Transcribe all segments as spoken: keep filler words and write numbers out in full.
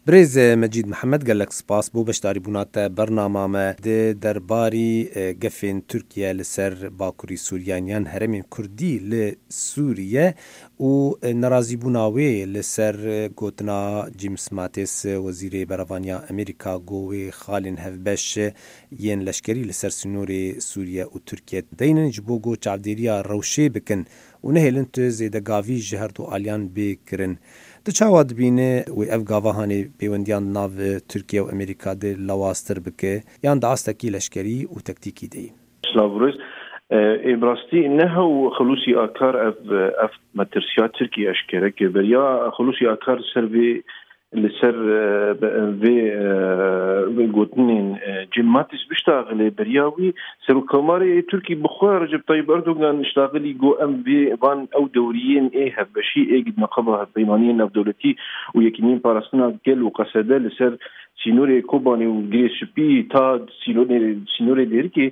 برێز مەجید محەممەد گەلک سپاس بۆ بەشداری بووناتە بەرنامامە دەرباری گەفێن تورکیا لەسەر باکووری سووریانیان هەرێمین کوردی لە سووریە و نەرازی بووناوێ لەسەر گوتنا جیمس ماتیس وەزیرێ بەرەڤانیا ئەمریکا گۆوێ خالین هەڤبەش یەن لەشکری لەسەر سنوورێ سووریە و تورکیا دەینن ji بۆ گۆ چاودێرییا ڕەوشێ بکن و نەهێلن تو زێدەگاوی ji هەردوو ئالیان بێکردن. Tu çawa dibîne wê ev gavahanê pêwendiyan nav Tirkiye û Amerîka de lawaztir bike yan di astekî leşkerî û tektikî de? Slavroz ê rastî nehew xelûsî akar ev ev metirsiya Tirkiye eşkereke beriya xelûsî akar ser vê li ser vê gotinên Cem Matîs biştaxile beriya wî serokkomarê Tirkî bi xwe Recep Tayyip Erdogan iştaxilî got em vê van ew dewriyên ê hevbeşî ê neqeba hevpeymaniyên navdewletî û yekînîn parastina gel û qesede li ser sînorê Kobanî û Girêşipî ta sînorê Dêrikê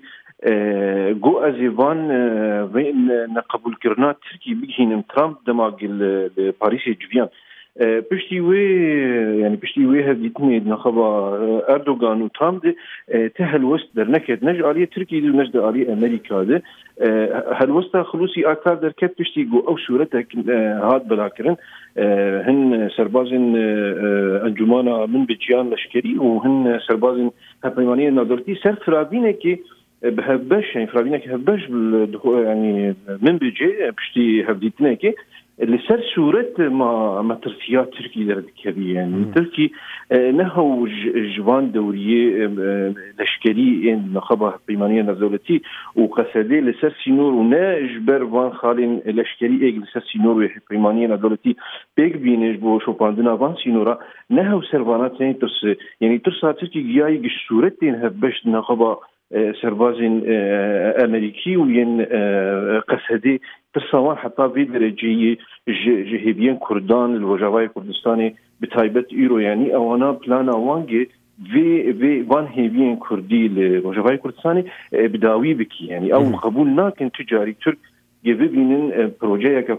got ez ê van vê neqebûlkirina Tirkî bigihînim Trump dema li Parîsê civiyan. Piştî wê yani piştî wê hevdîtinê nexeba Erdogan û Trump de te helwest derneket ne ji aliyê Tirkiyê de ne ji aliyê Amerîka de helwesta xelûsî akar derket piştî got ew sûretek hat bilakirin hin serbazên encumana min bi ciyan leşkerî û hin serbazên hevpeymaniyên navdewletî ser firavînekê bi hevbeş yani firavînekê hevbeş yani min bi cê piştî hevdîtinekê li ser sûret ma metirsiya Tirkî derdikevî yani Tirkî nehew ji van dewriyê leşkerî ên nexeba hevpeymaniya navdewletî û qesedê li ser sînor û ne ji ber van xalên leşkerî ê li ser sînor û hevpeymaniya navdewletî pêk bîne ji bo şopandina van sînora nehew servana tenê tirse yani tirsa Tirkî giyayî giş sûretên hevbeş nexeba serbazên Amerîkî û yên qesedê tirsawan heta vê dereceyê ji hêviyên Kurdan li Rojavayê Kurdistanê bi taybet îro yani ewana plana wangê vê vê van hêviyên Kurdî li Rojavayê Kurdistanê bi dawî bikî yani ew qebûl nakin tu carî Türk gevibînin projeyeke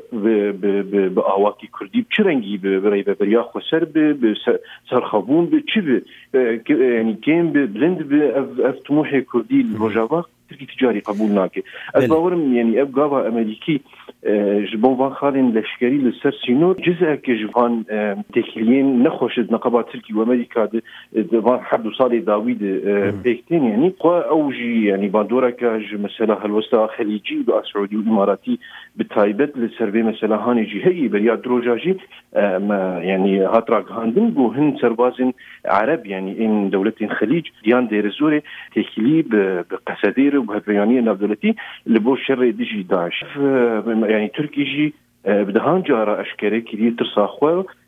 bi awakî Kurdî çi rengî bi rêveberiya xweser bi bi serxebûn bi çi bi yani kêm bi bilind bi ev ev timûhê Kurdî li Rojava Tirkî ticarî qebûl nake. Ez bawerim yani ev gava Amerîkî ji bo van xalên leşkerî li ser sînor cizeke ji van têkiliyên nexweş neqeba Tirkî û Amerîka de van herd û salê dawî de pêktên yani xwe ew jî yani bandoreka ji mesela helwesta xelîcî bi Saûdî û İmaratî bi taybet li ser vê meselehanê jî heyî beriya droja jî yani hat ragihandin got hin serbazên Arab yani ên dewletên xelîc diyan dêrezorê têkilî bi qesedê û hevpeyaniyê navdewletî li bo şerê dijî Daeş yani Tirkî jî bi dihan cara eşkere kiriye tirsa xwe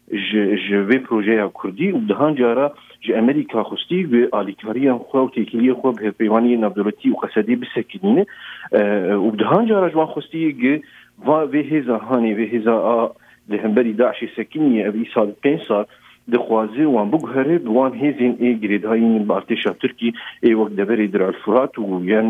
ji vê projeya Kurdî û dihan cara ji Amerîka xwistî vê alîkariyan xwe û têkiliyê xwe bi hevpeyaniyê navdewletî û qesedê bisekînîne û bi dihan cara ji wan xwistiyê ki vê hêza hanê vê hêza a li hemberî Daişê sekiniye ev îsal pênc sal dixwaze wan biguhere bi wan hêzên ê girêdayîn bi artêşa Tirkî ê wek deverê Dir el-Furat û yan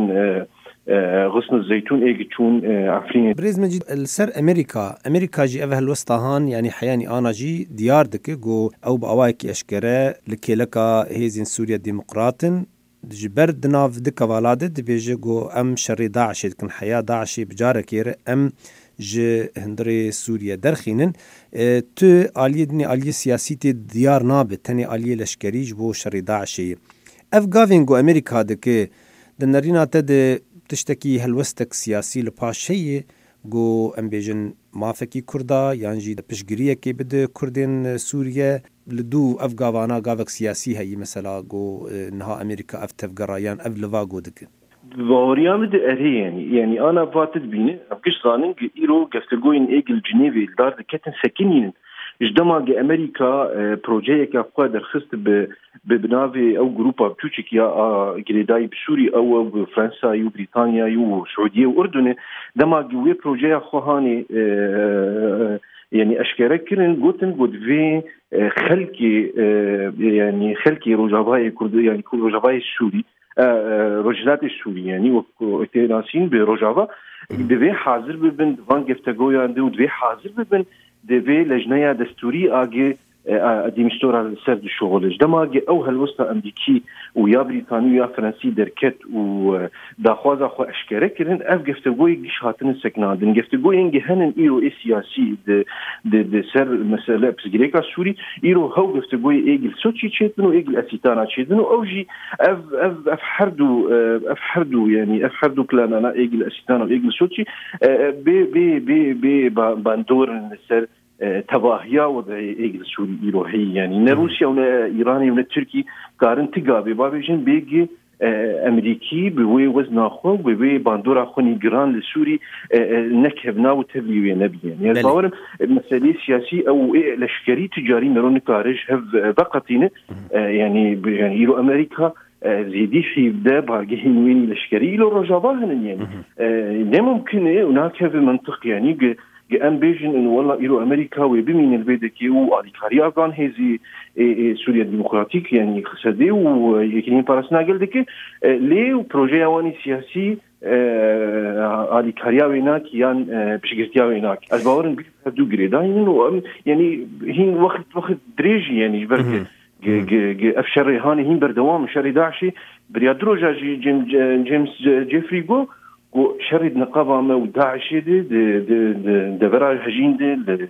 غصن الزيتون ايجي تشون عفرين بريز مجيد السر امريكا امريكا جي اف هلوستهان يعني حياني انا جي ديار دك جو او باواكي اشكره لكيلكا هيزين سوريا ديمقراطن جبر دناف دك ولادت بيجي جو ام شر داعش كن حياه داعش بجاركير ام جي هندري سوريا درخينن تو علي دني علي سياسي ديار نابت تاني علي لشكري جو شر داعش اف غافينغو امريكا دك دنرينا تد تشتكي هلوستك سياسي لباشية جو امبيجن مافكي كردا يعني جي بشجريه كي بده كردين سوريا لدو افغانا غافك سياسي هي مثلا جو انها امريكا افتف غرايان اف لفاغو دك باوريام de eri yani yani ana vatet bine abkiş zanin ki iro gaftegoyin egil Cenevê dar diketin sekinin جدما امريكا بروجيك افقا درخست ببنافي او جروبا بتوشيك يا جريداي بسوري او بفرنسا يو بريطانيا يو سعوديه واردن دما جوي بروجي خوهاني يعني اشكرك كرن قوتن قد في خلكي يعني خلكي روجافاي كرد يعني كل روجافاي السوري روجلات السوري يعني وتناسين بروجافا دبي حاضر ببن فان جفتگويا دو دبي حاضر ببن دبي لجنه دستوري اگه ديمستورا سرد الشغل دماغ أو هالوسط أمريكي ويا بريطاني ويا فرنسي دركت وداخواز أخو أشكرك كرن أف قفتقوي قش هاتن السكنادن قفتقوي إنجي هنن إيرو إي سياسي د د د سر مسألة بسجريكا سوري إيرو هو قفتقوي إيجل سوتشي تشيدنو إيجل أسيتانا تشيدنو أوجي أف أف أف حردو أف حردو يعني أف حردو كلامنا إيجل أسيتانا وإيجل سوتشي بي بي بي بي باندور السر تباهيا وضع إيجل سوري إيروهي يعني نا روسيا ونا إيراني ونا تركي كارن تقابي بابيجن بيجي أمريكي بوي وزن أخو بوي باندور أخو نيجران لسوري نكهبنا وتبليوية نبيا يعني الظاهر مسألة سياسي أو لشكري تجاري نرون كارج هف بقتين يعني يعني إيرو أمريكا زيدي في بدا باقيين وين لشكري لو رجاباهن يعني لا ممكن هناك في منطق يعني ام بيجن انه والله إلو امريكا وبمين البيدكي واليكاري افغان هذه سوريا الديمقراطيك يعني خسدي ويكنين بارسنا قال دك لي بروجي اواني سياسي اليكاريا ويناك يعني بشكرتيا ويناك الباورن بيفدو غريداين يعني هين وقت وقت دريجي يعني برك افشر هاني هين بردوام شر داعشي بريادرو جاجي جيمس جيفري جو وشرد نقابة ما وداعش دي دبرا هجين دي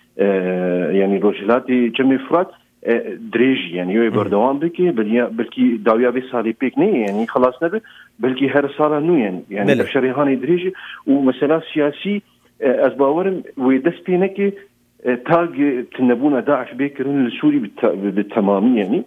يعني رجلاتي جمي فرات دريج يعني يو بردوام بكي بلكي داويا بي سالي بيك ني يعني خلاص نبي بلكي هر سالة نو يعني يعني شريهاني دريج ومسألة سياسي أزباورم ويدس بينكي تاج تنبونا داعش بيكرن السوري بالتمام يعني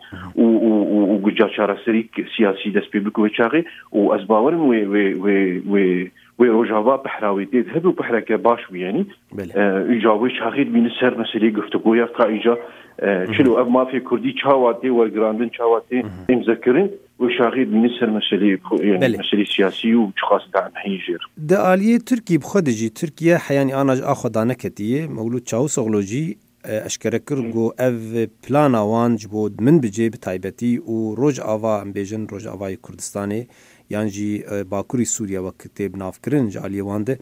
وجا شارع سريك سياسي دس بيبكو وشاغي وأزباورم و و و وروجافا بحراوي ديد هبو بحركة باشوي يعني إجاوي شاغي من السر مسألة قفتقويا كإجا شلو أب ما في كردي شاواتي والجراندن شاواتي مذكرين وشاغيد من السر مسألة يعني مسألة سياسية وشخاص دعم حيجير. ده آلية تركي بخدجي تركيا حياني أنا أخذ أنا كتير مولود شاو صغلوجي أشكركر جو أف بلانا وان جبود من بجي بتايبتي وروج آوا بيجن روج آواي كردستاني يعني باكوري سوريا وكتاب نافكرن جالي وانده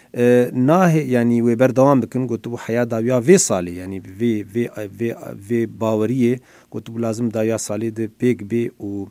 ناه يعني وبردوام بكن قلتو حياة داويا في صالي يعني في في في في باوريه قلتو لازم داويا صالي ده بيك بي و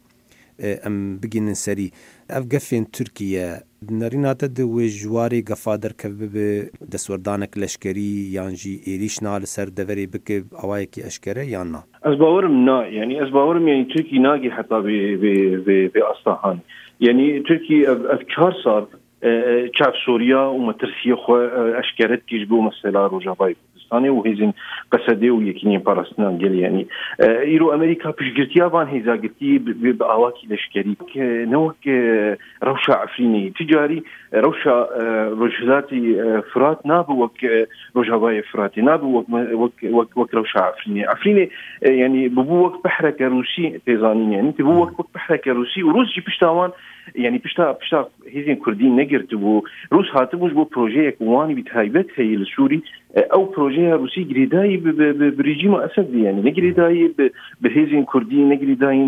ام بگین سری اف گفین ترکیه نرینات دو جواری گفادر کبب دسوردانک لشکری یانجی ایریش نال سر دوری بک اوای کی اشکره یا نه از باورم نه يعني از باورم يعني تركي ناجي حتى ب ب ب باصطهان يعني تركي افكار صار شاف سوريا ومترسيه خو اشكرت كيجبو مثلا روجافاي كردستاني وهيزن قصدي ويكني بارسنا قال يعني ايرو امريكا بيشغرتيا بان هيزا قتي باواكي لشكري نوك روشا عفريني تجاري روشا روجلاتي فرات نابو وك روجافاي فراتي نابو وك وك وك روشا عفريني عفريني يعني ببو وك بحركه روسي تيزانين يعني ببو وك بحركه روسي وروسي بيشتاوان يعني بيشتا بيشتا هيزين كردين نجرت بو روس هاتبوش بو بروجيك واني بتهايبت هي السوري او بروجي روسي جريداي بريجيم اسد يعني نجريداي بهيزين كردين نجريداين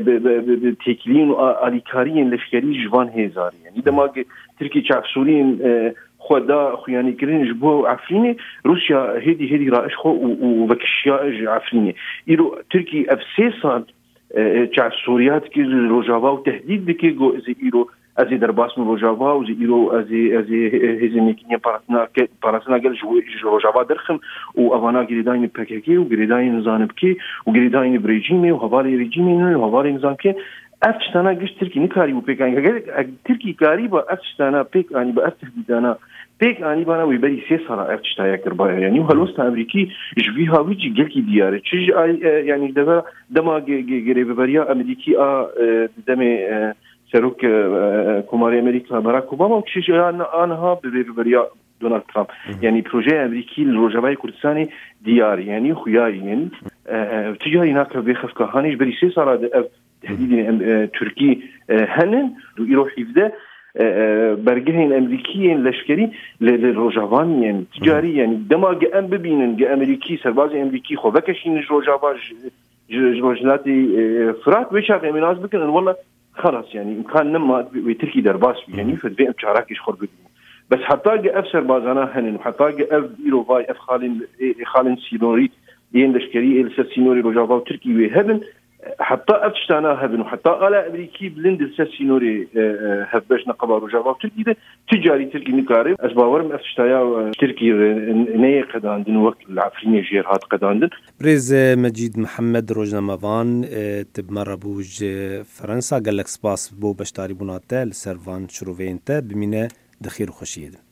بتكلين اليكاريين لشكري جوان هزار يعني دما تركي شاف سوريين خدا خوياني كرين جبو عفريني روسيا هدي هدي رائش خو وبكشيا عفريني يرو تركي اف سيسان شاف سوريات كي روجافا وتهديد بكي جو زي يرو ازي درباس من روجافا وزي يرو ازي ازي هزينيكني بارتنا بارتنا قال جو روجافا درخم وافانا جريداين بكيكي وجريداين زانبكي وجريداين بريجيمي وهوالي ريجيمي وهوالي نظامكي افتشتانا قش تركي نكاري وبيكاني تركي قريبه افتشتانا بيك اني بافتهدانا بيك اني بانا ويبري سيسرا افتشتايا كربا يعني وهالوست امريكي جبيها ويجي قلكي دياره تشج يعني دبا دما قريب بريا امريكي ا دمي سروك كوماري امريكا باراك اوباما وتشج انا انا بريا دونالد ترامب يعني بروجي امريكي لروجافاي كردستاني ديار يعني خوياي يعني تجاري هناك بيخف كهاني بري سيسرا تحديدا تركي هنن يروح يفدا برجهين امريكيين لشكري للروجافان يعني تجاري يعني دماغ ام ببينن امريكي سرباز امريكي خو بكشين روجافا جوجلاتي فرات ويشاق من ناس بكن والله خلاص يعني امكان نما تركي درباس يعني فدي ام شعراكيش خرب بس حتى افسر بازانا هنن حتى اف ايروفاي اف خالين خالين سينوري ين لشكري لسر سينوري رجافا وتركي وهبن حتى أفتشتانا هبن وحتى آلا أمريكي بلند لسر سينوري هبش نقبا رجافا وتركي ده تجاري تركي نكاري أسباورم أفتشتايا تركي نيه قداندن وقت العفريني جيرهات قداندن. بريز مجيد محمد روجنامافان تب مرة بوج فرنسا قال لك سباس بو بشتاري بوناتا لسرفان شروفينتا بمينة دخير وخشيد.